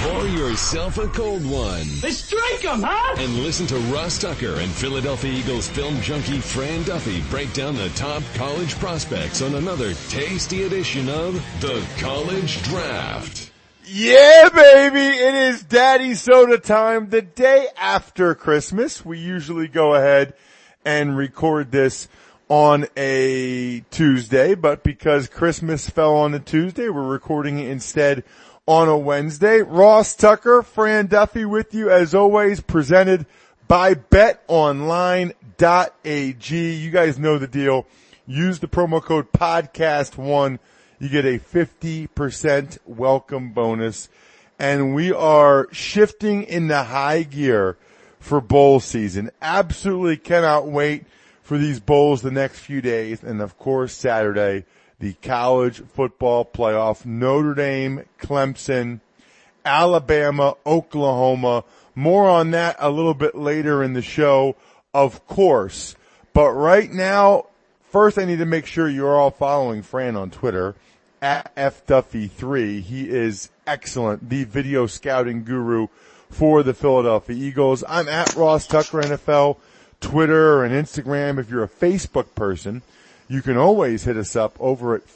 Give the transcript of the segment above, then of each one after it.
Pour yourself a cold one. Let's drink 'em, huh? And listen to Ross Tucker and Philadelphia Eagles film junkie Fran Duffy break down the top college prospects on another tasty edition of The College Draft. Yeah, baby, it is Daddy Soda time. The day after Christmas, we usually go ahead and record this on a Tuesday, but because Christmas fell on a Tuesday, we're recording it instead on a Wednesday. Ross Tucker, Fran Duffy with you as always, presented by betonline.ag. You guys know the deal. Use the promo code podcast1. You get a 50% welcome bonus. And we are shifting into high gear for bowl season. Absolutely cannot wait for these bowls the next few days. And of course, Saturday, the college football playoff. Notre Dame, Clemson, Alabama, Oklahoma. More on that a little bit later in the show, of course. But right now, first I need to make sure you're all following Fran on Twitter, at FDuffy3. He is excellent, the video scouting guru for the Philadelphia Eagles. I'm at Ross Tucker NFL, Twitter and Instagram. If you're a Facebook person, you can always hit us up over at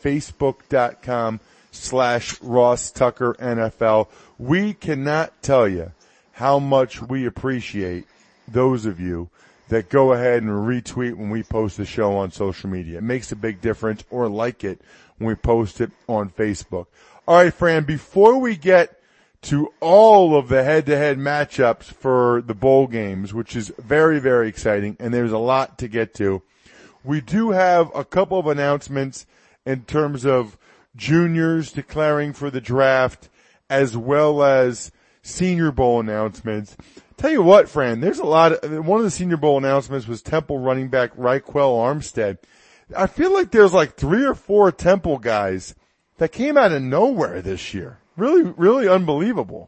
facebook.com/Ross Tucker NFL. We cannot tell you how much we appreciate those of you that go ahead and retweet when we post the show on social media. It makes a big difference, or like it when we post it on Facebook. All right, Fran, before we get to all of the head-to-head matchups for the bowl games, which is very, very exciting, and there's a lot to get to, we do have a couple of announcements in terms of juniors declaring for the draft, as well as Senior Bowl announcements. Tell you what, Fran, there's a lot of, one of the Senior Bowl announcements was Temple running back Raquel Armstead. I feel like there's like 3 or 4 Temple guys that came out of nowhere this year. Really, really unbelievable.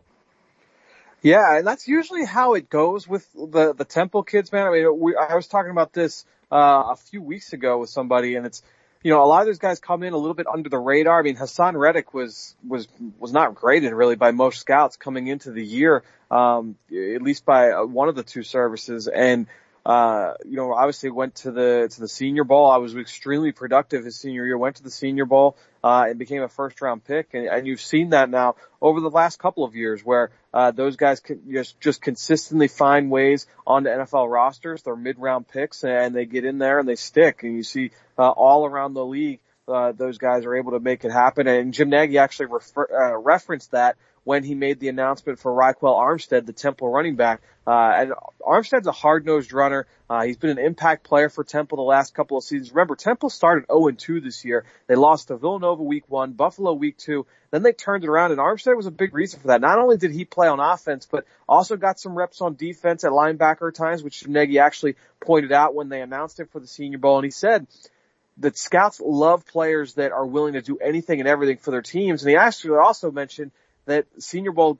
Yeah, and that's usually how it goes with the Temple kids, man. I mean, I was talking about this a few weeks ago with somebody, and it's, you know, a lot of those guys come in a little bit under the radar. I mean, Hassan Reddick was not graded really by most scouts coming into the year, at least by one of the two services. And, you know, obviously went to the Senior Bowl. I was extremely productive his senior year, went to the Senior Bowl, and became a first round pick. And you've seen that now over the last couple of years where, those guys can just consistently find ways onto NFL rosters. They're mid-round picks and they get in there and they stick. And you see, all around the league, those guys are able to make it happen. And Jim Nagy actually referenced that when he made the announcement for Raquel Armstead, the Temple running back. And Armstead's a hard-nosed runner. He's been an impact player for Temple the last couple of seasons. Remember, Temple started 0-2 this year. They lost to Villanova week 1, Buffalo week 2. Then they turned it around, and Armstead was a big reason for that. Not only did he play on offense, but also got some reps on defense at linebacker at times, which Nagy actually pointed out when they announced it for the Senior Bowl. And he said that scouts love players that are willing to do anything and everything for their teams. And he actually also mentioned that Senior Bowl,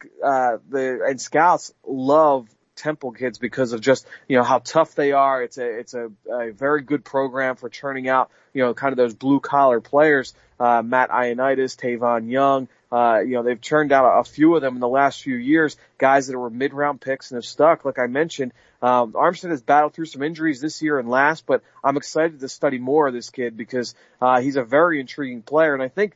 and scouts love Temple kids because of just, you know, how tough they are. It's a very good program for churning out, you know, kind of those blue collar players. Matt Ioannidis, Tavon Young, you know, they've churned out a few of them in the last few years, guys that were mid-round picks and have stuck. Like I mentioned, Armstead has battled through some injuries this year and last, but I'm excited to study more of this kid because, he's a very intriguing player. And I think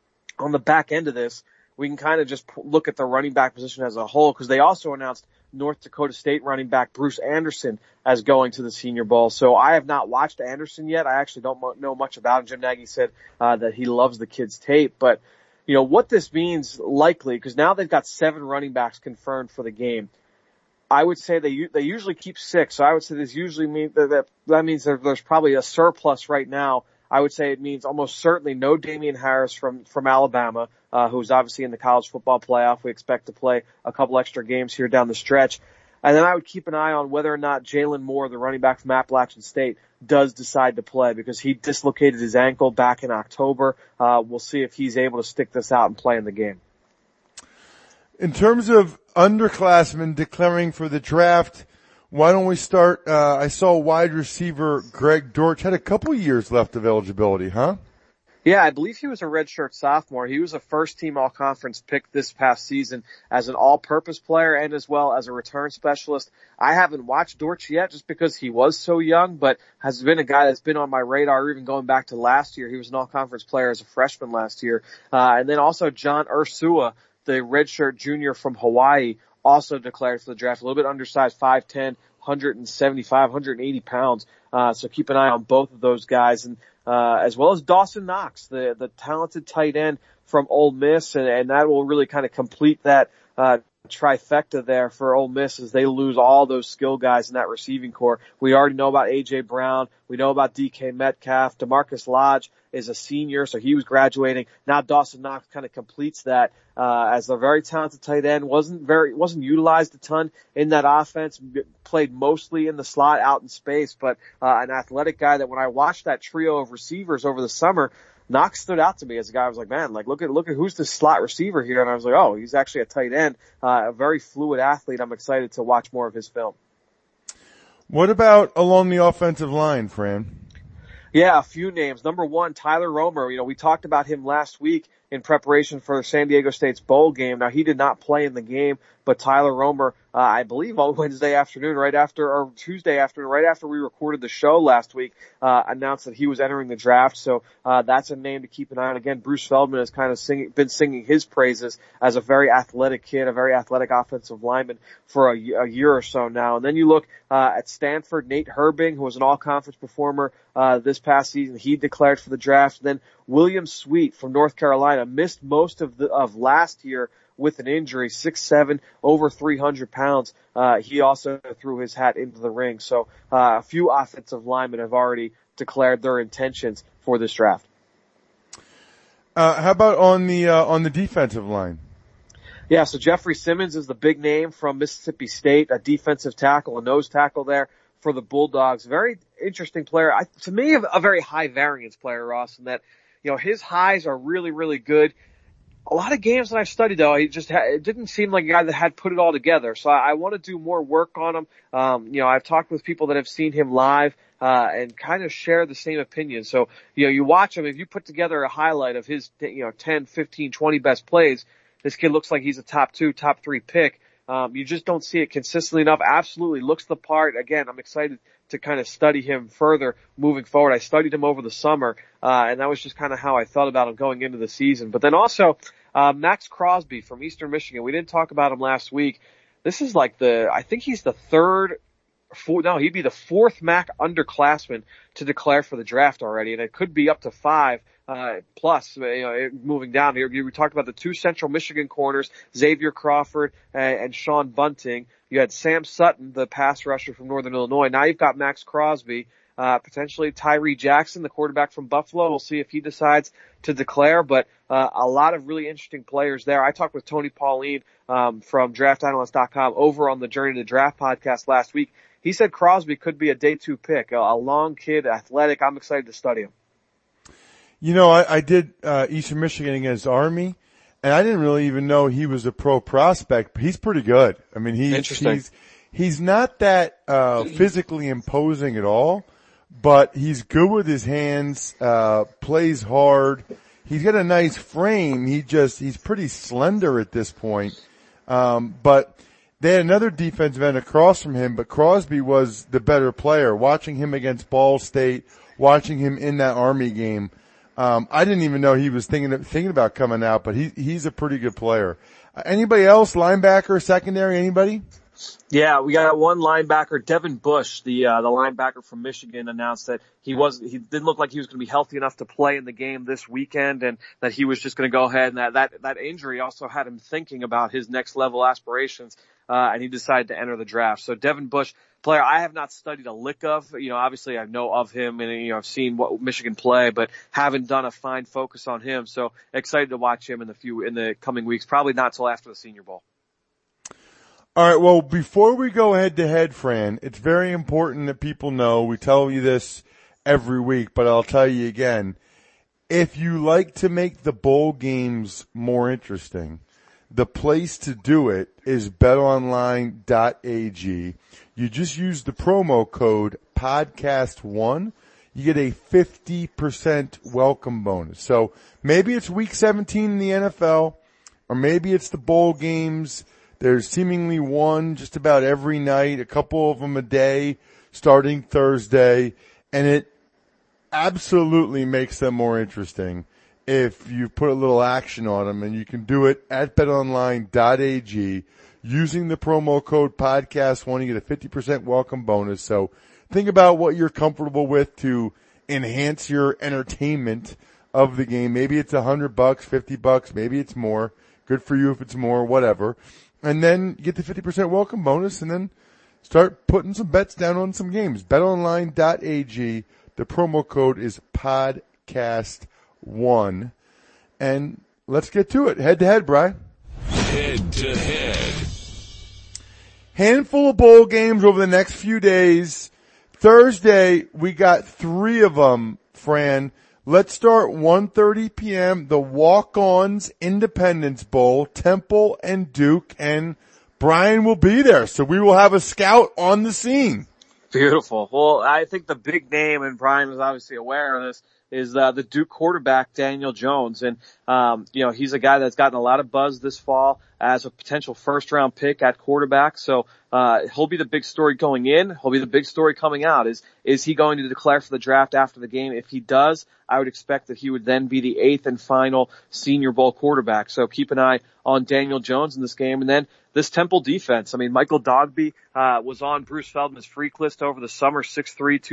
on the back end of this, we can kind of just look at the running back position as a whole because they also announced North Dakota State running back Bruce Anderson as going to the Senior Bowl. So I have not watched Anderson yet. I actually don't know much about him. Jim Nagy said that he loves the kid's tape. But, you know, what this means likely, because now they've got 7 running backs confirmed for the game. I would say they usually keep 6. So I would say this usually means that means there's probably a surplus right now. I would say it means almost certainly no Damian Harris from Alabama, who's obviously in the college football playoff. We expect to play a couple extra games here down the stretch. And then I would keep an eye on whether or not Jalen Moore, the running back from Appalachian State, does decide to play because he dislocated his ankle back in October. We'll see if he's able to stick this out and play in the game. In terms of underclassmen declaring for the draft, why don't we start? I saw wide receiver Greg Dortch had a couple years left of eligibility, huh? Yeah, I believe he was a redshirt sophomore. He was a first-team all-conference pick this past season as an all-purpose player and as well as a return specialist. I haven't watched Dortch yet just because he was so young, but has been a guy that's been on my radar even going back to last year. He was an all-conference player as a freshman last year. And then also John Ursua, the redshirt junior from Hawaii, also declared for the draft. A little bit undersized, 5'10", 175, 180 pounds. So keep an eye on both of those guys. And as well as Dawson Knox, the talented tight end from Ole Miss, and that will really kind of complete that trifecta there for Ole Miss as they lose all those skill guys in that receiving core. We already know about A.J. Brown. We know about DK Metcalf. DeMarcus Lodge is a senior, so he was graduating. Now Dawson Knox kind of completes that as a very talented tight end. Wasn't utilized a ton in that offense. Played mostly in the slot out in space, but an athletic guy that when I watched that trio of receivers over the summer, Knox stood out to me as a guy. I was like, man, like look at who's the slot receiver here, and I was like, oh, he's actually a tight end, a very fluid athlete. I'm excited to watch more of his film. What about along the offensive line, Fran? Yeah, a few names. Number one, Tyler Romer. We talked about him last week in preparation for San Diego State's bowl game. Now, he did not play in the game, but Tyler Romer, I believe on Wednesday afternoon, or Tuesday afternoon, right after we recorded the show last week, announced that he was entering the draft. So, that's a name to keep an eye on. Again, Bruce Feldman has kind of been singing his praises as a very athletic kid, a very athletic offensive lineman for a year or so now. And then you look, at Stanford, Nate Herbing, who was an all-conference performer, this past season. He declared for the draft. Then William Sweet from North Carolina missed most of last year with an injury, 6'7", over 300 pounds. He also threw his hat into the ring. So, a few offensive linemen have already declared their intentions for this draft. How about on the defensive line? Yeah, so Jeffrey Simmons is the big name from Mississippi State, a defensive tackle, a nose tackle there for the Bulldogs. Very interesting player. To me, a very high variance player, Ross, in that, his highs are really, really good. A lot of games that I've studied, though, it didn't seem like a guy that had put it all together. So I want to do more work on him. I've talked with people that have seen him live, and kind of share the same opinion. So, you watch him, if you put together a highlight of his, 10, 15, 20 best plays, this kid looks like he's a top 2, top 3 pick. You just don't see it consistently enough. Absolutely looks the part. Again, I'm excited to kind of study him further moving forward. I studied him over the summer, and that was just kind of how I felt about him going into the season. But then also, Max Crosby from Eastern Michigan. We didn't talk about him last week. This is like I think he's the he'd be the fourth MAC underclassman to declare for the draft already, and it could be up to 5. Plus, moving down here, we talked about the 2 Central Michigan corners, Xavier Crawford and Sean Bunting. You had Sam Sutton, the pass rusher from Northern Illinois. Now you've got Max Crosby, potentially Tyree Jackson, the quarterback from Buffalo. We'll see if he decides to declare, but a lot of really interesting players there. I talked with Tony Pauline from DraftAnalyst.com over on the Journey to Draft podcast last week. He said Crosby could be a day 2 pick, a long kid, athletic. I'm excited to study him. I did Eastern Michigan against Army, and I didn't really even know he was a pro prospect, but he's pretty good. I mean, he's not that physically imposing at all, but he's good with his hands, plays hard. He's got a nice frame. He's pretty slender at this point. But they had another defensive end across from him, but Crosby was the better player. Watching him against Ball State, watching him in that Army game, I didn't even know he was thinking about coming out, but he's a pretty good player. Anybody else? Linebacker, secondary, anybody? Yeah, we got one linebacker, Devin Bush, the linebacker from Michigan, announced that he didn't look like he was going to be healthy enough to play in the game this weekend, and that he was just going to go ahead, and that injury also had him thinking about his next level aspirations, and he decided to enter the draft. So Devin Bush, player I have not studied a lick of. Obviously I know of him and, I've seen what Michigan play, but haven't done a fine focus on him. So excited to watch him in the coming weeks, probably not till after the Senior Bowl. All right. Well, before we go head to head, Fran, it's very important that people know, we tell you this every week, but I'll tell you again. If you like to make the bowl games more interesting, the place to do it is betonline.ag. You just use the promo code podcast1. you get a 50% welcome bonus. So maybe it's week 17 in the NFL, or maybe it's the bowl games. There's seemingly one just about every night, a couple of them a day starting Thursday, and it absolutely makes them more interesting if you put a little action on them, and you can do it at betonline.ag using the promo code podcast1. You get a 50% welcome bonus. So think about what you're comfortable with to enhance your entertainment of the game. Maybe it's $100, $50, maybe it's more. Good for you if it's more, whatever. And then you get the 50% welcome bonus, and then start putting some bets down on some games. betonline.ag. The promo code is podcast1. And let's get to it. Head to head, Brian. Head to head. Handful of bowl games over the next few days. Thursday, we got 3 of them, Fran. Let's start 1:30 p.m. The Walk-Ons Independence Bowl, Temple and Duke, and Brian will be there. So we will have a scout on the scene. Beautiful. Well, I think the big name, and Brian was obviously aware of this, is the Duke quarterback, Daniel Jones. And, he's a guy that's gotten a lot of buzz this fall as a potential first-round pick at quarterback. So he'll be the big story going in. He'll be the big story coming out. Is he going to declare for the draft after the game? If he does, I would expect that he would then be the 8th and final Senior Bowl quarterback. So keep an eye on Daniel Jones in this game. And then this Temple defense. I mean, Michael Dogby was on Bruce Feldman's freak list over the summer, 6'3",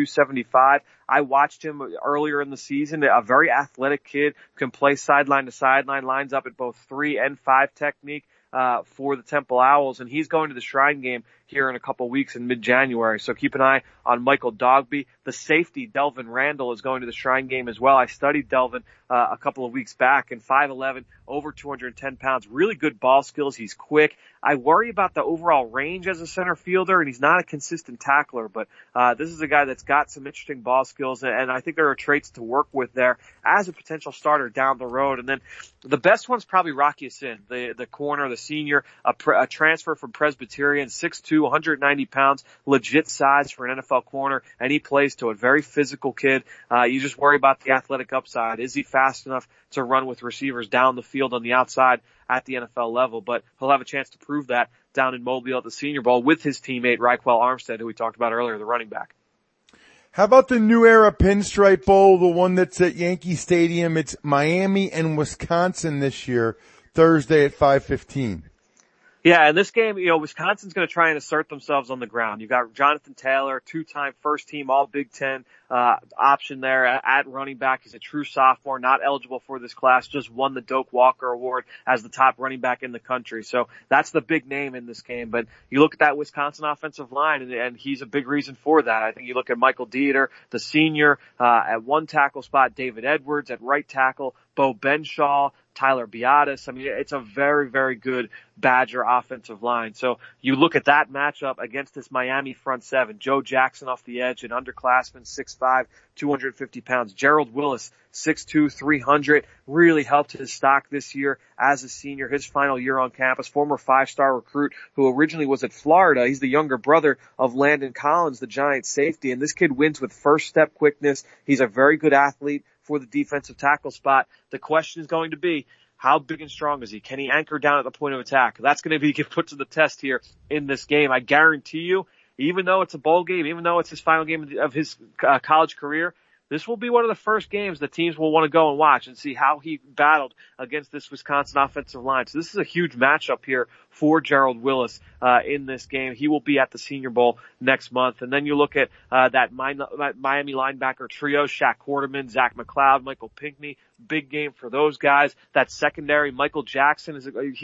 275. I watched him earlier in the season. A very athletic kid, can play sideline to sideline, lines up at both 3 and 5 technique for the Temple Owls, and he's going to the Shrine game here in a couple weeks in mid-January. So keep an eye on Michael Dogby. The safety, Delvin Randall, is going to the Shrine game as well. I studied Delvin a couple of weeks back, and 5'11", over 210 pounds, really good ball skills. He's quick. I worry about the overall range as a center fielder, and he's not a consistent tackler, but this is a guy that's got some interesting ball skills, and I think there are traits to work with there as a potential starter down the road. And then the best one's probably Rocky Sin, the corner, the senior, a transfer from Presbyterian, 6'2", 190 pounds, legit size for an NFL corner, and he plays to it. Very physical kid. You just worry about the athletic upside. Is he fast enough to run with receivers down the field on the outside at the NFL level? But he'll have a chance to prove that down in Mobile at the Senior Bowl with his teammate Raquel Armstead, who we talked about earlier, the running back. How about the New Era Pinstripe Bowl, the one that's at Yankee Stadium? It's Miami and Wisconsin this year, Thursday at 5:15. Yeah, in this game, Wisconsin's going to try and assert themselves on the ground. You've got Jonathan Taylor, 2-time first team All Big Ten option there at running back. He's a true sophomore, not eligible for this class, just won the Doak Walker Award as the top running back in the country. So that's the big name in this game. But you look at that Wisconsin offensive line, and he's a big reason for that. I think you look at Michael Dieter, the senior, at one tackle spot, David Edwards at right tackle, Bo Benshaw, Tyler Biadasz. I mean, it's a very, very good Badger offensive line. So you look at that matchup against this Miami front seven. Joe Jackson off the edge, an underclassman, 6'5", 250 pounds. Gerald Willis, 6'2", 300, really helped his stock this year as a senior, his final year on campus. Former 5-star recruit who originally was at Florida. He's the younger brother of Landon Collins, the Giants safety. And this kid wins with first step quickness. He's a very good athlete for the defensive tackle spot. The question is going to be, how big and strong is he? Can he anchor down at the point of attack? That's going to be put to the test here in this game. I guarantee you, even though it's a bowl game, even though it's his final game of his college career, this will be one of the first games that teams will want to go and watch and see how he battled against this Wisconsin offensive line. So this is a huge matchup here for Gerald Willis in this game. He will be at the Senior Bowl next month. And then you look at that Miami linebacker trio, Shaq Quarterman, Zach McLeod, Michael Pinckney. Big game for those guys. That secondary, Michael Jackson,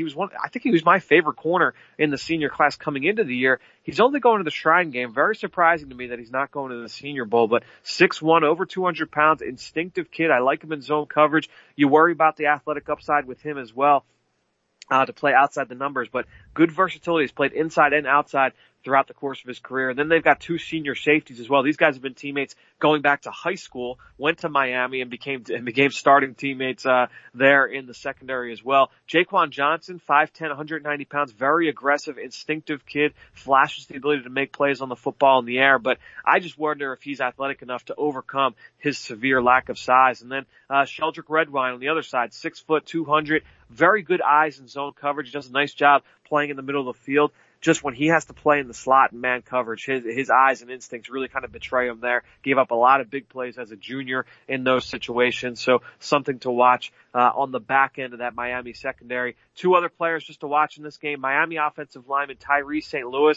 I think he was my favorite corner in the senior class coming into the year. He's only going to the Shrine game. Very surprising to me that he's not going to the Senior Bowl, but 6'1", over 200 pounds, instinctive kid. I like him in zone coverage. You worry about the athletic upside with him as well. to play outside the numbers, but good versatility. He's played inside and outside throughout the course of his career. And then they've got 2 senior safeties as well. These guys have been teammates going back to high school, went to Miami and became starting teammates, there in the secondary as well. Jaquan Johnson, 5'10", 190 pounds, very aggressive, instinctive kid, flashes the ability to make plays on the football in the air, but I just wonder if he's athletic enough to overcome his severe lack of size. And then, Sheldrick Redwine on the other side, 6 foot, 200, very good eyes in zone coverage, does a nice job playing in the middle of the field. Just when he has to play in the slot and man coverage, his eyes and instincts really kind of betray him there. Gave up a lot of big plays as a junior in those situations. So something to watch, on the back end of that Miami secondary. 2 other players just to watch in this game. Miami offensive lineman Tyree St. Louis,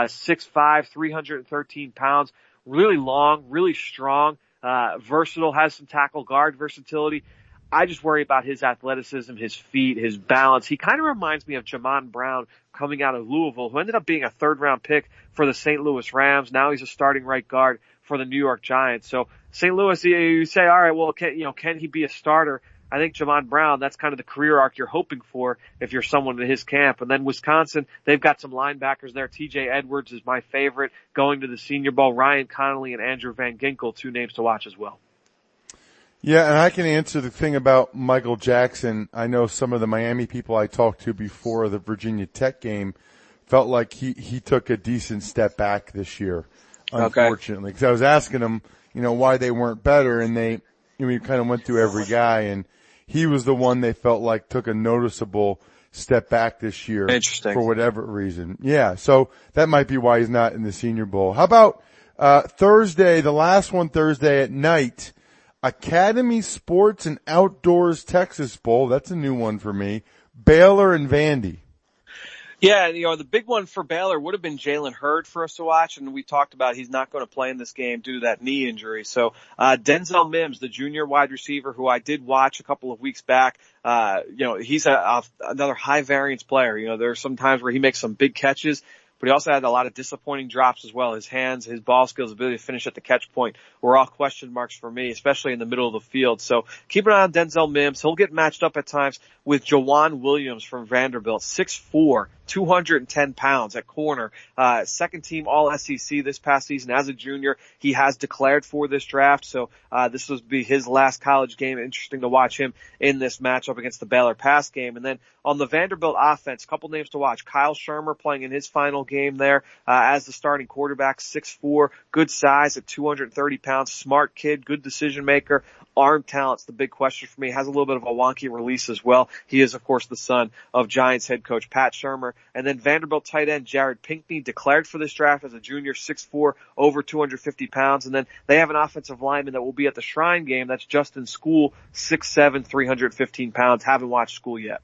6'5", 313 pounds, really long, really strong, versatile, has some tackle guard versatility. I just worry about his athleticism, his feet, his balance. He kind of reminds me of Jamon Brown coming out of Louisville, who ended up being a 3rd-round pick for the St. Louis Rams. Now he's a starting right guard for the New York Giants. So St. Louis, you say, all right, well, can he be a starter? I think Jamon Brown, that's kind of the career arc you're hoping for if you're someone in his camp. And then Wisconsin, they've got some linebackers there. TJ Edwards is my favorite going to the Senior Bowl. Ryan Connolly and Andrew Van Ginkel, 2 names to watch as well. Yeah, and I can answer the thing about Michael Jackson. I know some of the Miami people I talked to before the Virginia Tech game felt like he took a decent step back this year, unfortunately. Because I was asking them, why they weren't better, and we kind of went through every guy, and he was the one they felt like took a noticeable step back this year. Interesting. For whatever reason. Yeah, so that might be why he's not in the Senior Bowl. How about Thursday, the last one Thursday at night, Academy Sports and Outdoors Texas Bowl. That's a new one for me. Baylor and Vandy. Yeah, the big one for Baylor would have been Jalen Hurd for us to watch, and we talked about he's not going to play in this game due to that knee injury. So, Denzel Mims, the junior wide receiver who I did watch a couple of weeks back, he's another high variance player. There are some times where he makes some big catches, but he also had a lot of disappointing drops as well. His hands, his ball skills, ability to finish at the catch point were all question marks for me, especially in the middle of the field. So keep an eye on Denzel Mims. He'll get matched up at times with Jawan Williams from Vanderbilt, 6'4", 210 pounds at corner, 2nd team all SEC this past season as a junior. He has declared for this draft, so this will be his last college game. Interesting to watch him in this matchup against the Baylor pass game. And then on the Vanderbilt offense, a couple names to watch. Kyle Shermer playing in his final game there as the starting quarterback, 6'4", good size at 230 pounds, smart kid, good decision maker. Arm talent's the big question for me. Has a little bit of a wonky release as well. He is, of course, the son of Giants head coach Pat Shermer. And then Vanderbilt tight end Jared Pinkney declared for this draft as a junior, 6'4", over 250 pounds. And then they have an offensive lineman that will be at the Shrine game. That's Justin School, 6'7", 315 pounds. Haven't watched School yet.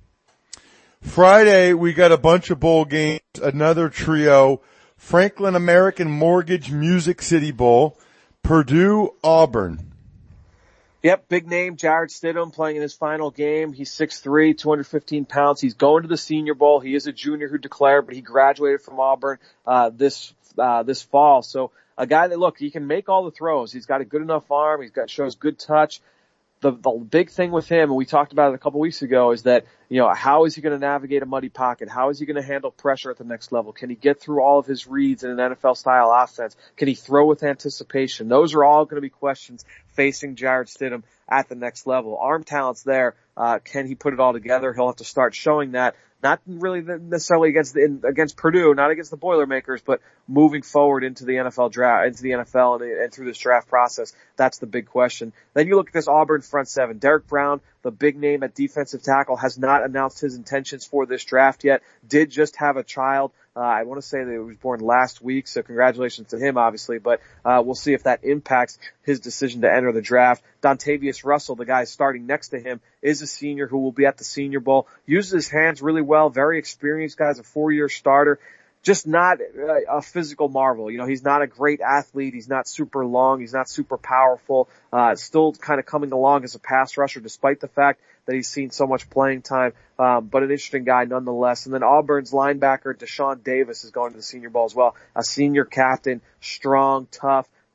Friday, we got a bunch of bowl games, another trio. Franklin American Mortgage Music City Bowl, Purdue, Auburn. Yep, big name, Jared Stidham playing in his final game. He's 6'3", 215 pounds. He's going to the Senior Bowl. He is a junior who declared, but he graduated from Auburn this fall. So a guy that, look, he can make all the throws. He's got a good enough arm. Shows good touch. The big thing with him, and we talked about it a couple weeks ago, is that, how is he going to navigate a muddy pocket? How is he going to handle pressure at the next level? Can he get through all of his reads in an NFL-style offense? Can he throw with anticipation? Those are all going to be questions facing Jared Stidham at the next level. Arm talent's there. Can he put it all together? He'll have to start showing that. Not really necessarily against Purdue, not against the Boilermakers, but moving forward into the NFL draft, into the NFL and through this draft process. That's the big question. Then you look at this Auburn front seven. Derek Brown, the big name at defensive tackle, has not announced his intentions for this draft yet. Did just have a child. I want to say that he was born last week, so congratulations to him, obviously, but we'll see if that impacts his decision to enter the draft. Dontavius Russell, the guy starting next to him, is a senior who will be at the Senior Bowl. Uses his hands really well, very experienced guy, is a 4-year starter. Just not a physical marvel. He's not a great athlete. He's not super long. He's not super powerful. Still kind of coming along as a pass rusher despite the fact that he's seen so much playing time. But an interesting guy nonetheless. And then Auburn's linebacker Deshaun Davis is going to the Senior Bowl as well. A senior captain, strong, tough,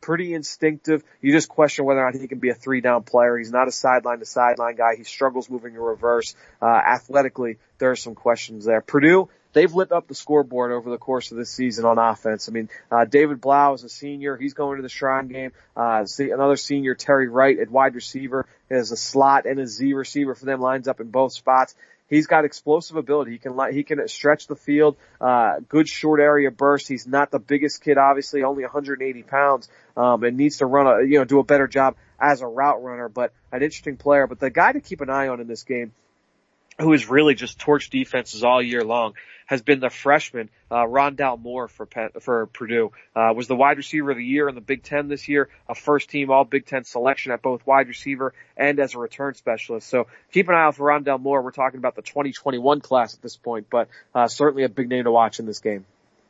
pretty instinctive. You just question whether or not he can be a 3-down player. He's not a sideline-to-sideline guy. He struggles moving in reverse. Athletically, there are some questions there. Purdue, they've lit up the scoreboard over the course of this season on offense. I mean, David Blau is a senior. He's going to the Shrine game. Another senior, Terry Wright, at wide receiver, is a slot and a Z receiver for them, lines up in both spots. He's got explosive ability. He can stretch the field, good short area burst. He's not the biggest kid, obviously, only 180 pounds, and needs to do a better job as a route runner, but an interesting player. But the guy to keep an eye on in this game, who has really just torched defenses all year long, has been the freshman, Rondale Moore for Purdue. Was the wide receiver of the year in the Big Ten this year, a first team all Big Ten selection at both wide receiver and as a return specialist. So keep an eye out for Rondale Moore. We're talking about the 2021 class at this point, but certainly a big name to watch in this game.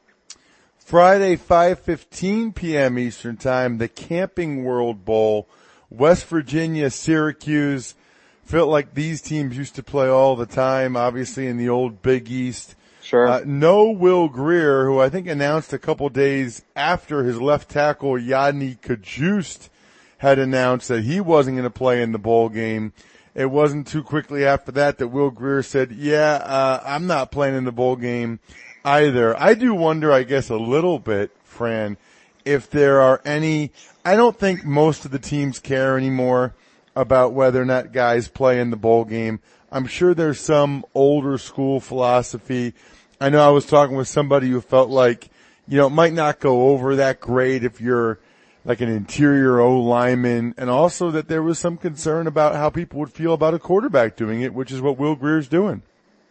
Friday, 5:15 p.m. Eastern Time, the Camping World Bowl, West Virginia, Syracuse. Felt like these teams used to play all the time, obviously in the old Big East. Sure. No Will Grier, who I think announced a couple days after his left tackle, Yadni Kajust, had announced that he wasn't going to play in the bowl game. It wasn't too quickly after that Will Grier said, I'm not playing in the bowl game either. I do wonder, I guess, a little bit, Fran, if there are any, I don't think most of the teams care anymore about whether or not guys play in the bowl game. I'm sure there's some older school philosophy. I know I was talking with somebody who felt like, it might not go over that great if you're like an interior O lineman, and also that there was some concern about how people would feel about a quarterback doing it, which is what Will Grier's doing.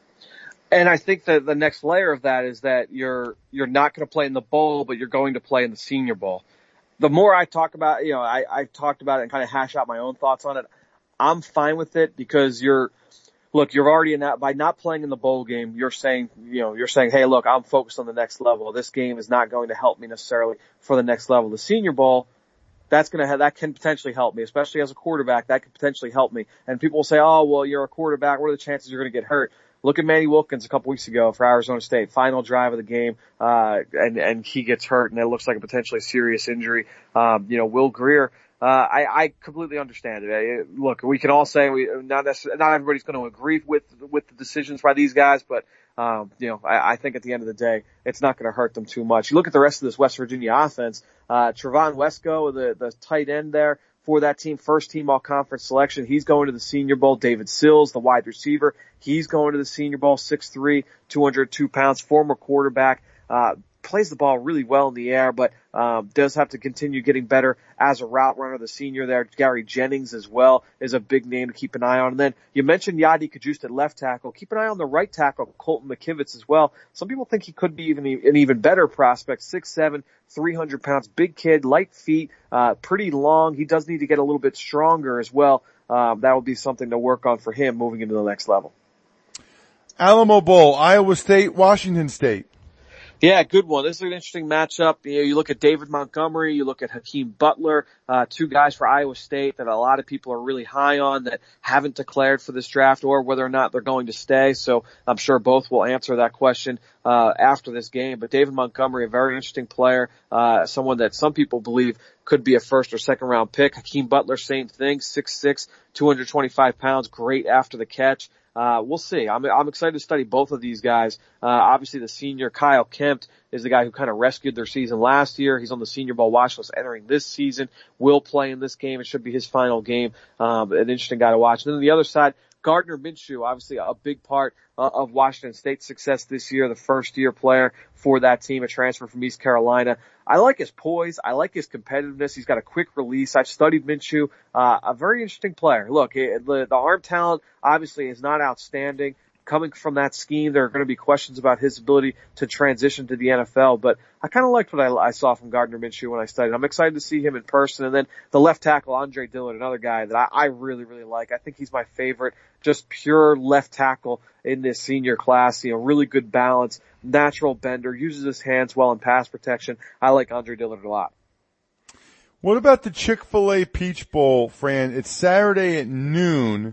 And I think that the next layer of that is that you're not going to play in the bowl, but you're going to play in the Senior Bowl. The more I talk about, I've talked about it and kind of hash out my own thoughts on it. I'm fine with it because you're already in that, by not playing in the bowl game, you're saying, hey, look, I'm focused on the next level. This game is not going to help me necessarily for the next level. The Senior Bowl, that can potentially help me, especially as a quarterback. That could potentially help me. And people will say, oh, well, you're a quarterback. What are the chances you're going to get hurt? Look at Manny Wilkins a couple weeks ago for Arizona State, final drive of the game, and he gets hurt, and it looks like a potentially serious injury. Will Grier, I completely understand it. Look, we can all say not everybody's going to agree with the decisions by these guys, but I think at the end of the day, it's not going to hurt them too much. You look at the rest of this West Virginia offense, Trevon Wesco, the tight end there for that team, first team all conference selection. He's going to the Senior Bowl. David Sills, the wide receiver, he's going to the Senior Bowl, 6'3", 202 pounds, former quarterback, plays the ball really well in the air, but does have to continue getting better as a route runner. The senior there, Gary Jennings as well, is a big name to keep an eye on. And then you mentioned Yadi Kajust at left tackle. Keep an eye on the right tackle, Colton McKivitz as well. Some people think he could be an even better prospect, 6'7", 300 pounds, big kid, light feet, pretty long. He does need to get a little bit stronger as well. That will be something to work on for him moving into the next level. Alamo Bowl, Iowa State, Washington State. Yeah, good one. This is an interesting matchup. You look at David Montgomery, you look at Hakeem Butler, two guys for Iowa State that a lot of people are really high on that haven't declared for this draft or whether or not they're going to stay. So I'm sure both will answer that question after this game. But David Montgomery, a very interesting player, someone that some people believe could be a first or second round pick. Hakeem Butler, same thing, 6'6", 225 pounds, great after the catch. We'll see. I'm excited to study both of these guys. Obviously the senior Kyle Kempt is the guy who kind of rescued their season last year. He's on the Senior Bowl watch list entering this season, will play in this game. It should be his final game. An interesting guy to watch. And then the other side, Gardner Minshew, obviously a big part of Washington State's success this year, the first-year player for that team, a transfer from East Carolina. I like his poise. I like his competitiveness. He's got a quick release. I've studied Minshew, a very interesting player. Look, the arm talent obviously is not outstanding. Coming from that scheme, there are going to be questions about his ability to transition to the NFL, but I kind of liked what I saw from Gardner Minshew when I studied. I'm excited to see him in person. And then the left tackle, Andre Dillard, another guy that I really, really like. I think he's my favorite, just pure left tackle in this senior class. Really good balance, natural bender, uses his hands well in pass protection. I like Andre Dillard a lot. What about the Chick-fil-A Peach Bowl, Fran? It's Saturday at noon.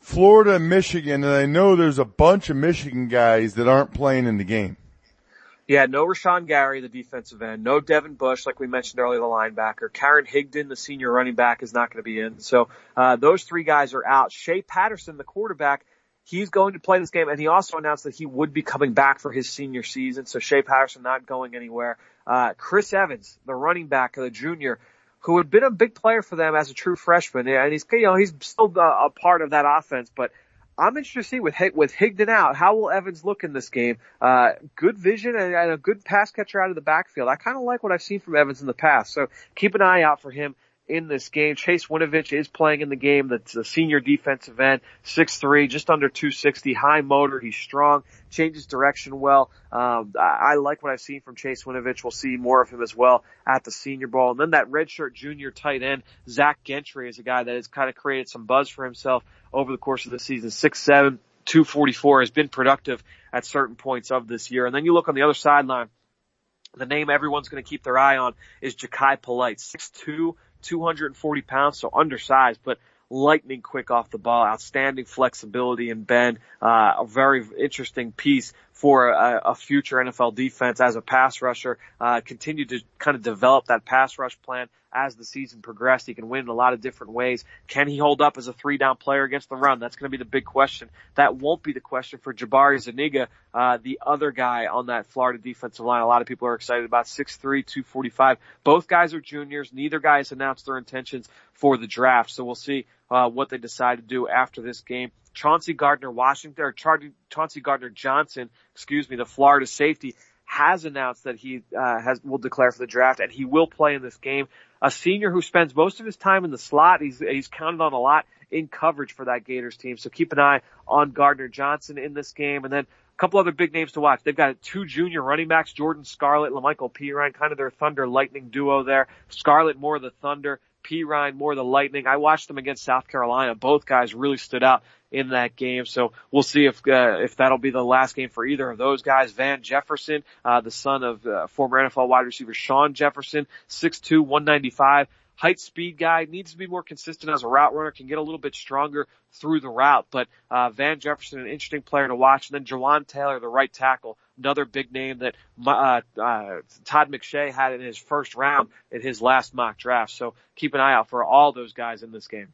Florida, Michigan, and I know there's a bunch of Michigan guys that aren't playing in the game. Yeah, no Rashawn Gary, the defensive end. No Devin Bush, like we mentioned earlier, the linebacker. Karen Higdon, the senior running back, is not going to be in. So those three guys are out. Shea Patterson, the quarterback, he's going to play this game, and he also announced that he would be coming back for his senior season. So Shea Patterson not going anywhere. Chris Evans, the running back, the junior, who had been a big player for them as a true freshman, and he's still a part of that offense, but I'm interested to see with Higdon out, how will Evans look in this game? Good vision and a good pass catcher out of the backfield. I kind of like what I've seen from Evans in the past, so keep an eye out for him in this game. Chase Winovich is playing in the game. That's a senior defensive end, 6'3", just under 260, high motor. He's strong, changes direction well. I like what I've seen from Chase Winovich. We'll see more of him as well at the Senior Bowl. And then that redshirt junior tight end, Zach Gentry, is a guy that has kind of created some buzz for himself over the course of the season. 6'7", 244, has been productive at certain points of this year. And then you look on the other sideline, the name everyone's going to keep their eye on is Ja'Kai Polite, 6'2", 240 pounds, so undersized, but lightning quick off the ball, outstanding flexibility and bend, a very interesting piece for a future NFL defense as a pass rusher, continue to kind of develop that pass rush plan as the season progressed. He can win in a lot of different ways. Can he hold up as a 3-down player against the run? That's going to be the big question. That won't be the question for Jabari Zuniga, the other guy on that Florida defensive line. A lot of people are excited about 6'3", 245. Both guys are juniors. Neither guy has announced their intentions for the draft, so we'll see what they decide to do after this game. Chauncey Gardner-Johnson, the Florida safety, has announced that he will declare for the draft, and he will play in this game. A senior who spends most of his time in the slot. He's counted on a lot in coverage for that Gators team. So keep an eye on Gardner-Johnson in this game. And then a couple other big names to watch. They've got 2 junior running backs, Jordan Scarlett, LaMichael Pirine, kind of their Thunder Lightning duo there. Scarlett more of the Thunder, Pirine more of the Lightning. I watched them against South Carolina. Both guys really stood out in that game. So we'll see if that'll be the last game for either of those guys. Van Jefferson, the son of former NFL wide receiver Sean Jefferson, 6'2", 195. Height speed guy, needs to be more consistent as a route runner, can get a little bit stronger through the route. But Van Jefferson, an interesting player to watch. And then Jawan Taylor, the right tackle, another big name that Todd McShay had in his first round in his last mock draft. So keep an eye out for all those guys in this game.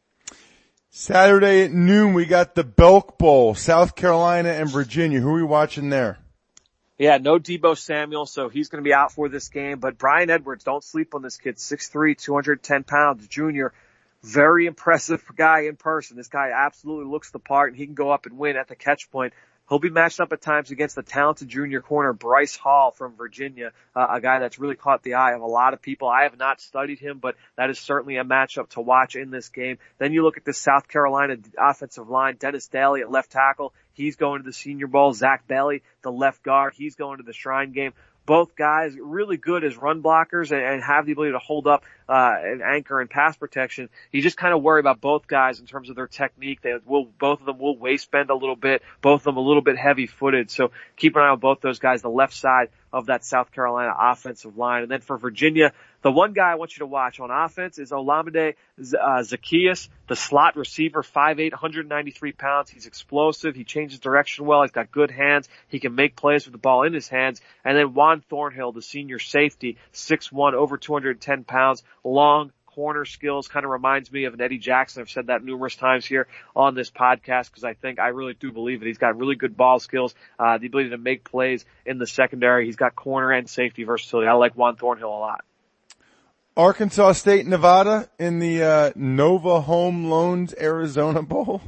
Saturday at noon, we got the Belk Bowl, South Carolina and Virginia. Who are we watching there? Yeah, no Deebo Samuel, so he's going to be out for this game. But Brian Edwards, don't sleep on this kid. 6'3", 210 pounds, junior. Very impressive guy in person. This guy absolutely looks the part, and he can go up and win at the catch point. He'll be matched up at times against the talented junior corner, Bryce Hall from Virginia, a guy that's really caught the eye of a lot of people. I have not studied him, but that is certainly a matchup to watch in this game. Then you look at the South Carolina offensive line, Dennis Daly at left tackle. He's going to the Senior Bowl. Zach Bailey, the left guard, he's going to the Shrine Game. Both guys really good as run blockers and have the ability to hold up an anchor and pass protection. You just kind of worry about both guys in terms of their technique. Both of them will waist bend a little bit, both of them a little bit heavy footed. So keep an eye on both those guys, the left side of that South Carolina offensive line. And then for Virginia, the one guy I want you to watch on offense is Olamide Zaccheaus, the slot receiver, 5'8", 193 pounds. He's explosive. He changes direction well. He's got good hands. He can make plays with the ball in his hands. And then Juan Thornhill, the senior safety, 6'1", over 210 pounds, long corner skills, kind of reminds me of an Eddie Jackson. I've said that numerous times here on this podcast because I really do believe it. He's got really good ball skills, the ability to make plays in the secondary. He's got corner and safety versatility. I like Juan Thornhill a lot. Arkansas State, Nevada in the Nova Home Loans Arizona Bowl.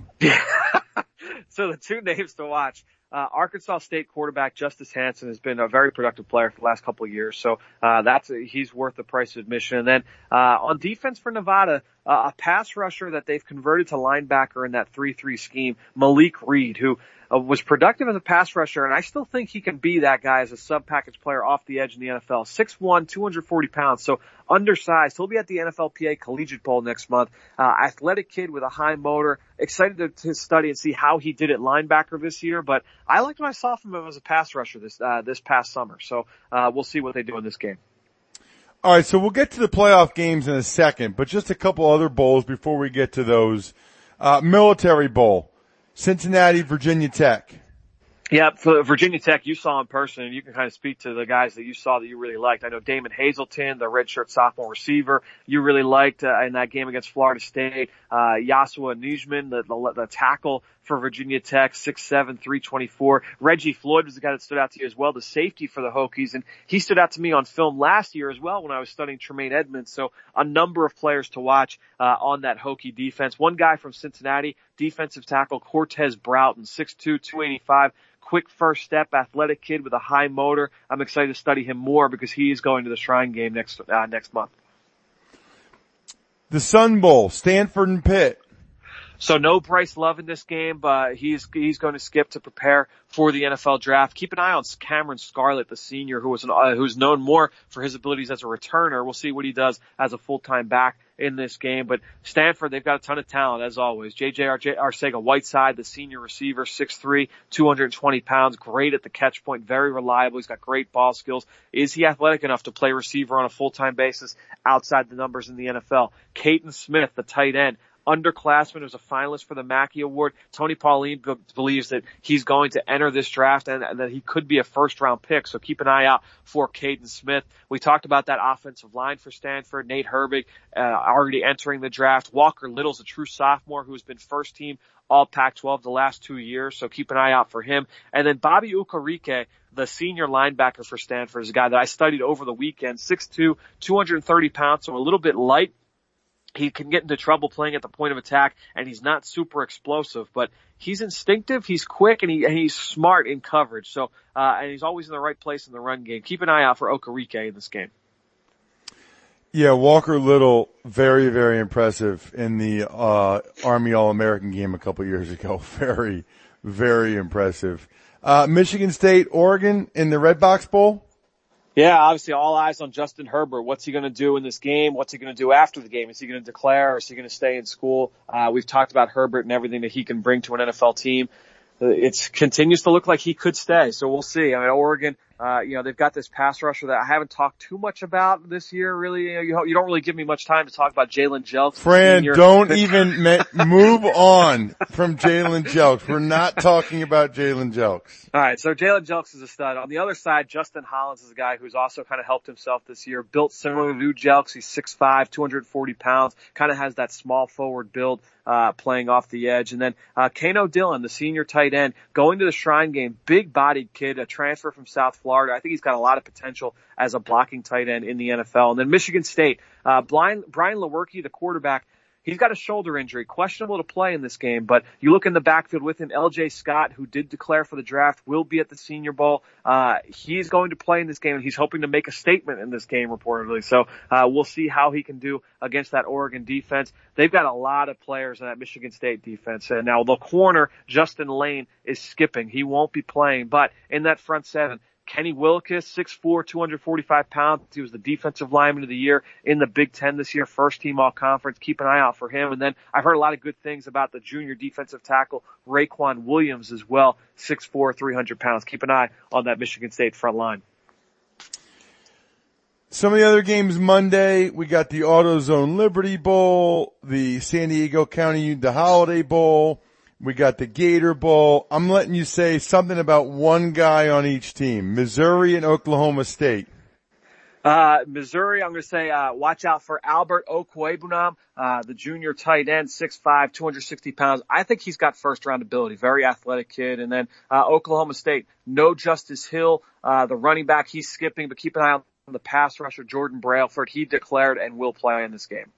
So the two names to watch. Arkansas State quarterback Justice Hansen has been a very productive player for the last couple of years, so he's worth the price of admission. And then on defense for Nevada, a pass rusher that they've converted to linebacker in that 3-3 scheme, Malik Reed, who was productive as a pass rusher, and I still think he can be that guy as a sub-package player off the edge in the NFL. 6'1", 240 pounds, so undersized. He'll be at the NFLPA Collegiate Bowl next month. Athletic kid with a high motor. Excited to study and see how he did at linebacker this year, but I liked what I saw from him as a pass rusher this past summer. So we'll see what they do in this game. All right, so we'll get to the playoff games in a second, but just a couple other bowls before we get to those. Military Bowl, Cincinnati, Virginia Tech. Yeah, for Virginia Tech, you saw in person, and you can kind of speak to the guys that you saw that you really liked. I know Damon Hazelton, the redshirt sophomore receiver, you really liked in that game against Florida State. Yasua Nijman, the tackle for Virginia Tech, 6'7", 324. Reggie Floyd was the guy that stood out to you as well, the safety for the Hokies, and he stood out to me on film last year as well when I was studying Tremaine Edmonds. So a number of players to watch on that Hokie defense. One guy from Cincinnati, defensive tackle Cortez Broughton, 6'2", 285. Quick first step, athletic kid with a high motor. I'm excited to study him more because he is going to the Shrine Game next month. The Sun Bowl, Stanford and Pitt. So no Bryce Love in this game, but he's going to skip to prepare for the NFL draft. Keep an eye on Cameron Scarlett, the senior, who's known more for his abilities as a returner. We'll see what he does as a full-time back in this game. But Stanford, they've got a ton of talent, as always. J.J. Arcega-Whiteside, the senior receiver, 6'3", 220 pounds, great at the catch point, very reliable. He's got great ball skills. Is he athletic enough to play receiver on a full-time basis outside the numbers in the NFL? Caden Smith, the tight end, underclassman, who's a finalist for the Mackey Award. Tony Pauline believes that he's going to enter this draft and that he could be a first-round pick, so keep an eye out for Caden Smith. We talked about that offensive line for Stanford. Nate Herbig already entering the draft. Walker Little's a true sophomore who's been first-team All Pac-12 the last 2 years, so keep an eye out for him. And then Bobby Ukarike, the senior linebacker for Stanford, is a guy that I studied over the weekend, 6'2", 230 pounds, so a little bit light. He can get into trouble playing at the point of attack, and he's not super explosive, but he's instinctive, he's quick, and he's smart in coverage. So, and he's always in the right place in the run game. Keep an eye out for Okereke in this game. Yeah, Walker Little, very, very impressive in the Army All-American game a couple years ago. Very, very impressive. Michigan State, Oregon in the Red Box Bowl. Yeah, obviously all eyes on Justin Herbert. What's he going to do in this game? What's he going to do after the game? Is he going to declare or is he going to stay in school? We've talked about Herbert and everything that he can bring to an NFL team. It continues to look like he could stay, so we'll see. I mean, Oregon, they've got this pass rusher that I haven't talked too much about this year, really. You don't really give me much time to talk about Jalen Jelks. Fran, don't even move on from Jalen Jelks. We're not talking about Jalen Jelks. All right, so Jalen Jelks is a stud. On the other side, Justin Hollins is a guy who's also kind of helped himself this year, built similar to Jelks. He's 6'5", 240 pounds, kind of has that small forward build, playing off the edge. And then Kano Dillon, the senior tight end, going to the Shrine Game, big-bodied kid, a transfer from South Florida. I think he's got a lot of potential as a blocking tight end in the NFL. And then Michigan State, Brian Lewerke, the quarterback, he's got a shoulder injury, questionable to play in this game, but you look in the backfield with him, L.J. Scott, who did declare for the draft, will be at the Senior Bowl. He's going to play in this game, and he's hoping to make a statement in this game, reportedly. So we'll see how he can do against that Oregon defense. They've got a lot of players in that Michigan State defense. And now the corner, Justin Lane, is skipping. He won't be playing, but in that front seven, Kenny Willekes, 6'4", 245 pounds. He was the defensive lineman of the year in the Big Ten this year, first team all conference. Keep an eye out for him. And then I've heard a lot of good things about the junior defensive tackle, Raekwon Williams as well, 6'4", 300 pounds. Keep an eye on that Michigan State front line. Some of the other games Monday, we got the AutoZone Liberty Bowl, the San Diego County the Holiday Bowl. We got the Gator Bowl. I'm letting you say something about one guy on each team. Missouri and Oklahoma State. Missouri, I'm going to say, watch out for Albert Okwuegbunam, the junior tight end, 6'5", 260 pounds. I think he's got first round ability. Very athletic kid. And then, Oklahoma State, no Justice Hill, the running back, he's skipping, but keep an eye on the pass rusher, Jordan Brailford. He declared and will play in this game.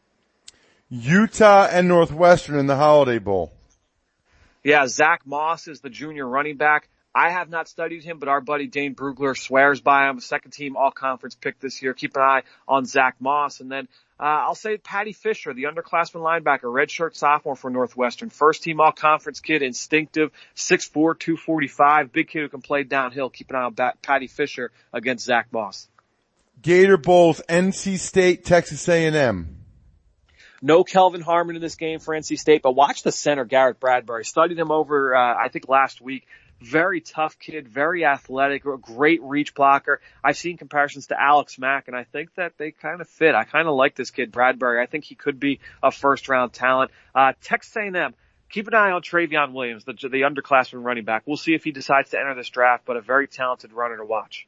Utah and Northwestern in the Holiday Bowl. Yeah, Zach Moss is the junior running back. I have not studied him, but our buddy Dane Brugler swears by him. Second team all-conference pick this year. Keep an eye on Zach Moss. And then I'll say Patty Fisher, the underclassman linebacker, redshirt sophomore for Northwestern. First team all-conference kid, instinctive, 6'4", 245, big kid who can play downhill. Keep an eye on Patty Fisher against Zach Moss. Gator Bowls, NC State, Texas A&M. No Kelvin Harmon in this game for NC State, but watch the center, Garrett Bradbury. Studied him over, I think last week. Very tough kid, very athletic, great reach blocker. I've seen comparisons to Alex Mack, and I think that they kind of fit. I kind of like this kid, Bradbury. I think he could be a first-round talent. Texas A&M, keep an eye on Travion Williams, the underclassman running back. We'll see if he decides to enter this draft, but a very talented runner to watch.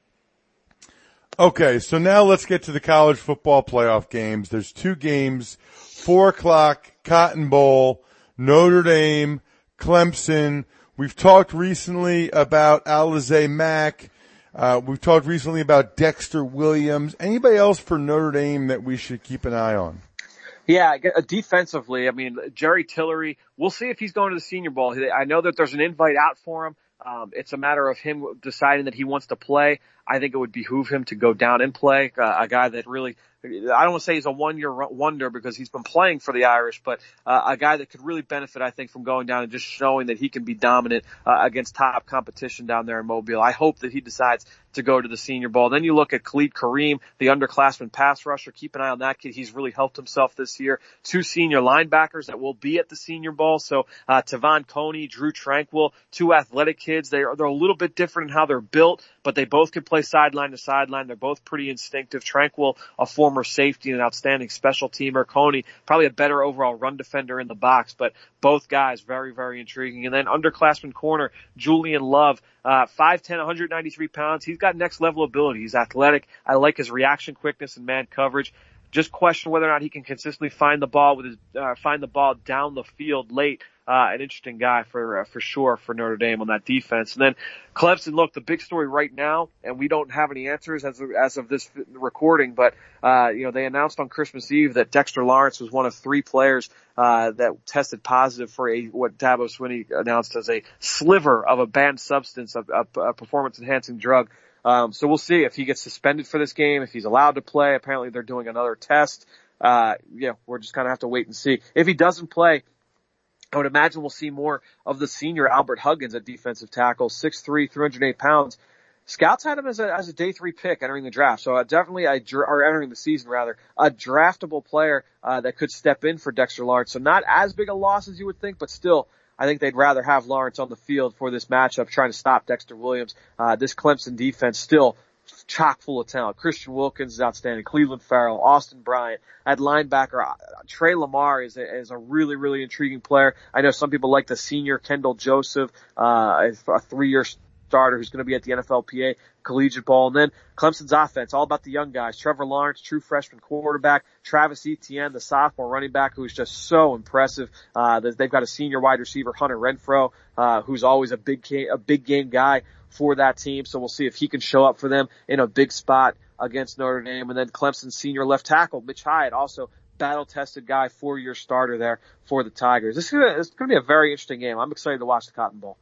Okay, so now let's get to the college football playoff games. There's 2 games, 4:00, Cotton Bowl, Notre Dame, Clemson. We've talked recently about Alize Mack. We've talked recently about Dexter Williams. Anybody else for Notre Dame that we should keep an eye on? Yeah, defensively, I mean, Jerry Tillery, we'll see if he's going to the Senior Bowl. I know that there's an invite out for him. It's a matter of him deciding that he wants to play. I think it would behoove him to go down and play. A guy that really, I don't want to say he's a one-year wonder because he's been playing for the Irish, but a guy that could really benefit, I think, from going down and just showing that he can be dominant against top competition down there in Mobile. I hope that he decides to go to the Senior Bowl. Then you look at Khalid Kareem, the underclassman pass rusher. Keep an eye on that kid. He's really helped himself this year. 2 senior linebackers that will be at the Senior Bowl. So Tavon Coney, Drew Tranquil, 2 athletic kids. They're a little bit different in how they're built, but they both can play sideline to sideline. They're both pretty instinctive. Tranquil, a former safety and an outstanding special teamer. Coney, probably a better overall run defender in the box, but both guys very, very intriguing. And then underclassman corner, Julian Love, 5'10", 193 pounds. He's got next level ability. He's athletic. I like his reaction quickness and man coverage. Just question whether or not he can consistently find the ball down the field late. An interesting guy for sure for Notre Dame on that defense. And then Clemson, look, the big story right now, and we don't have any answers as of this recording, but, they announced on Christmas Eve that Dexter Lawrence was one of 3 players, that tested positive for what Dabo Swinney announced as a sliver of a banned substance, a performance enhancing drug. So we'll see if he gets suspended for this game, if he's allowed to play. Apparently they're doing another test. We're just kind of have to wait and see. If he doesn't play, I would imagine we'll see more of the senior Albert Huggins at defensive tackle, 6'3", 308 pounds. Scouts had him as a day 3 pick entering the draft. So definitely entering the season rather, a draftable player, that could step in for Dexter Lawrence. So not as big a loss as you would think, but still, I think they'd rather have Lawrence on the field for this matchup trying to stop Dexter Williams. This Clemson defense still chock full of talent. Christian Wilkins is outstanding. Cleveland Farrell, Austin Bryant. At linebacker, Trey Lamar is a really, really intriguing player. I know some people like the senior Kendall Joseph, a 3-year starter who's going to be at the NFLPA collegiate ball. And then Clemson's offense, all about the young guys. Trevor Lawrence, true freshman quarterback. Travis Etienne, the sophomore running back, who's just so impressive. They've got a senior wide receiver, Hunter Renfro, who's always a big game guy for that team. So we'll see if he can show up for them in a big spot against Notre Dame. And then Clemson's senior left tackle, Mitch Hyatt, also battle-tested guy, 4-year starter there for the Tigers. This is going to be a very interesting game. I'm excited to watch the Cotton Bowl.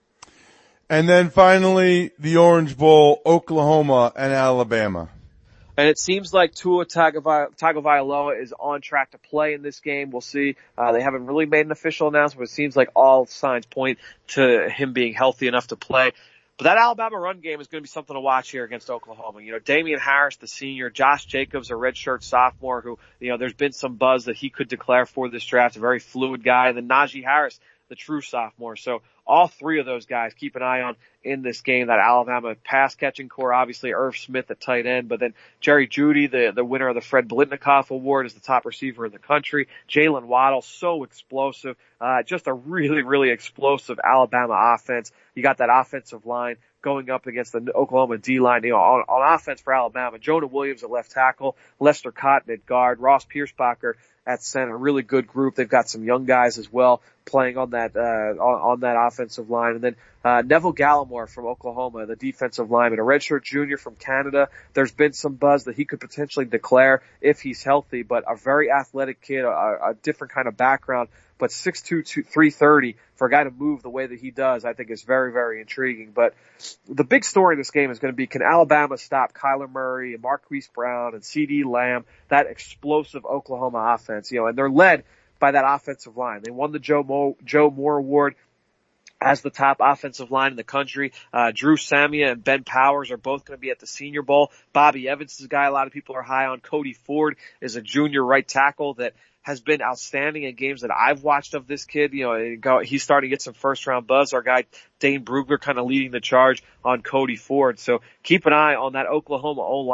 And then finally, the Orange Bowl, Oklahoma and Alabama. And it seems like Tua Tagovailoa is on track to play in this game. We'll see. They haven't really made an official announcement, but it seems like all signs point to him being healthy enough to play. But that Alabama run game is going to be something to watch here against Oklahoma. Damian Harris, the senior, Josh Jacobs, a redshirt sophomore who, there's been some buzz that he could declare for this draft, a very fluid guy. And then Najee Harris, the true sophomore. So all 3 of those guys keep an eye on in this game. That Alabama pass catching core, obviously Irv Smith at tight end, but then Jerry Jeudy, the winner of the Fred Biletnikoff Award, is the top receiver in the country. Jalen Waddle, so explosive, just a really, really explosive Alabama offense. You got that offensive line going up against the Oklahoma D-line, on offense for Alabama. Jonah Williams at left tackle, Lester Cotton at guard, Ross Piersbacher at center. Really good group. They've got some young guys as well playing on that offensive line. And then Neville Gallimore from Oklahoma, the defensive lineman, a redshirt junior from Canada. There's been some buzz that he could potentially declare if he's healthy, but a very athletic kid, a different kind of background. But 6'2", 330 for a guy to move the way that he does, I think is very, very intriguing. But the big story in this game is going to be, can Alabama stop Kyler Murray and Marquise Brown and CeeDee Lamb, that explosive Oklahoma offense? And they're led by that offensive line. They won the Joe Moore Award as the top offensive line in the country. Drew Samia and Ben Powers are both going to be at the Senior Bowl. Bobby Evans is a guy a lot of people are high on. Cody Ford is a junior right tackle that has been outstanding in games that I've watched of this kid. He's starting to get some first-round buzz. Our guy Dane Brugler kind of leading the charge on Cody Ford. So keep an eye on that Oklahoma O-line.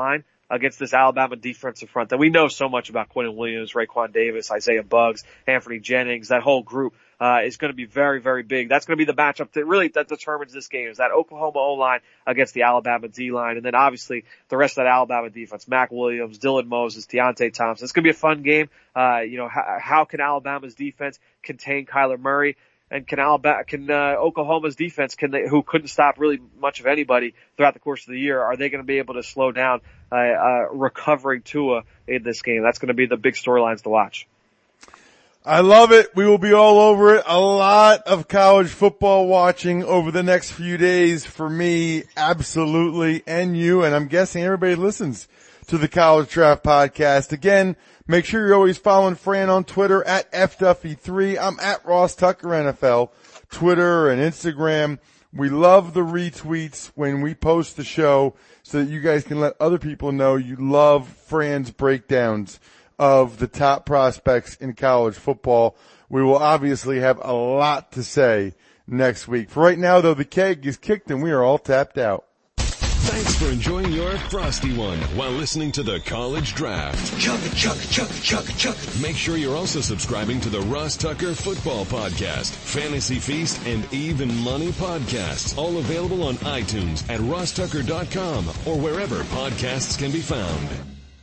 against this Alabama defensive front that we know so much about. Quentin Williams, Raekwon Davis, Isaiah Buggs, Anthony Jennings, that whole group is going to be very, very big. That's going to be the matchup that determines this game, is that Oklahoma O-line against the Alabama D-line. And then obviously the rest of that Alabama defense, Mac Williams, Dylan Moses, Deontay Thompson. It's going to be a fun game. How can Alabama's defense contain Kyler Murray? And can Oklahoma's defense, who couldn't stop really much of anybody throughout the course of the year, are they going to be able to slow down recovering Tua in this game? That's going to be the big storylines to watch. I love it. We will be all over it. A lot of college football watching over the next few days for me, absolutely, and you, and I'm guessing everybody listens to the College Draft Podcast. Again, make sure you're always following Fran on Twitter at FDuffy3. I'm at Ross Tucker NFL, Twitter and Instagram. We love the retweets when we post the show so that you guys can let other people know you love Fran's breakdowns of the top prospects in college football. We will obviously have a lot to say next week. For right now, though, the keg is kicked and we are all tapped out. Thanks for enjoying your Frosty One while listening to the College Draft. Make sure you're also subscribing to the Ross Tucker Football Podcast, Fantasy Feast, and Even Money Podcasts, all available on iTunes at rosstucker.com or wherever podcasts can be found.